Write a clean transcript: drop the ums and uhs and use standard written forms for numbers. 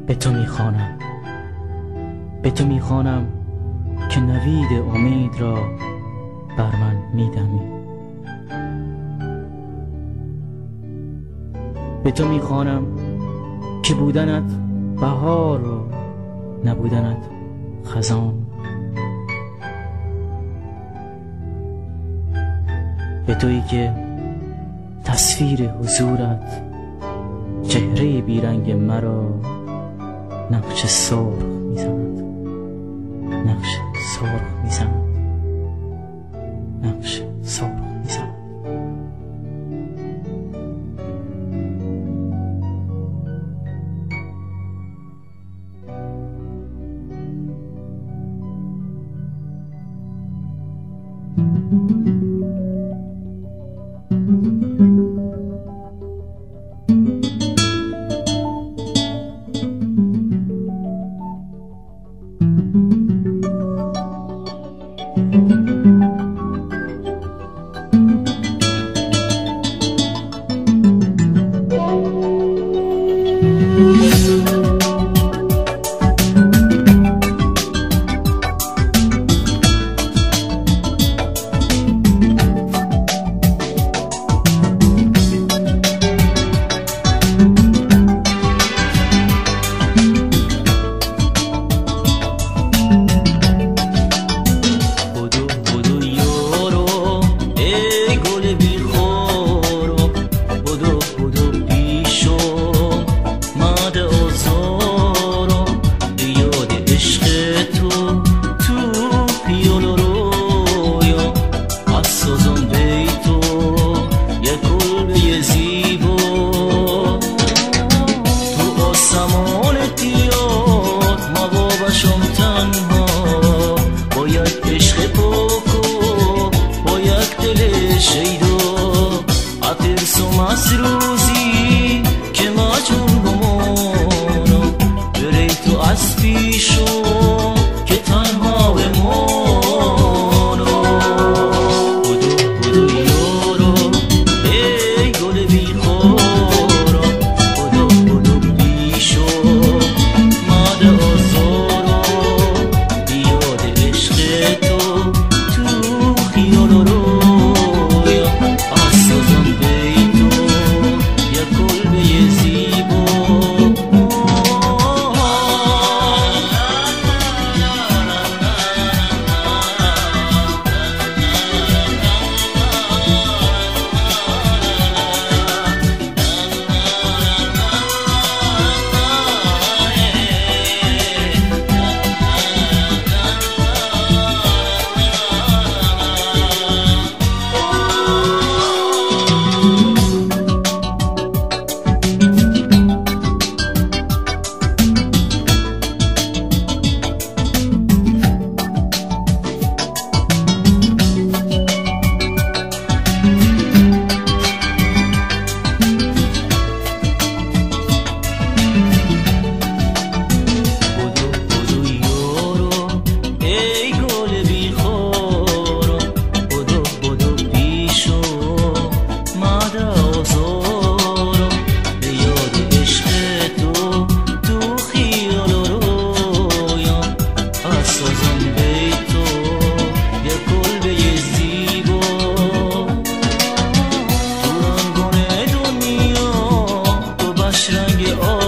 به تو میخوانم، به تو میخوانم که نوید امید را بر من میدمی. به تو میخوانم که بودنت بهار و نبودنت خزان. به تویی که تصویر حضورت چهره بیرنگ مرا نقش سرخ میزند، نقش سرخ میزند، نقش سرخ میزند. از روزی که ما جون بمونم بری تو از پیشو که تنها بمونم. بدو یارو ای گل بی خورم، بدو پیشو ماده آزارم، بیاد عشق تو خیال رویا از سازم رنگ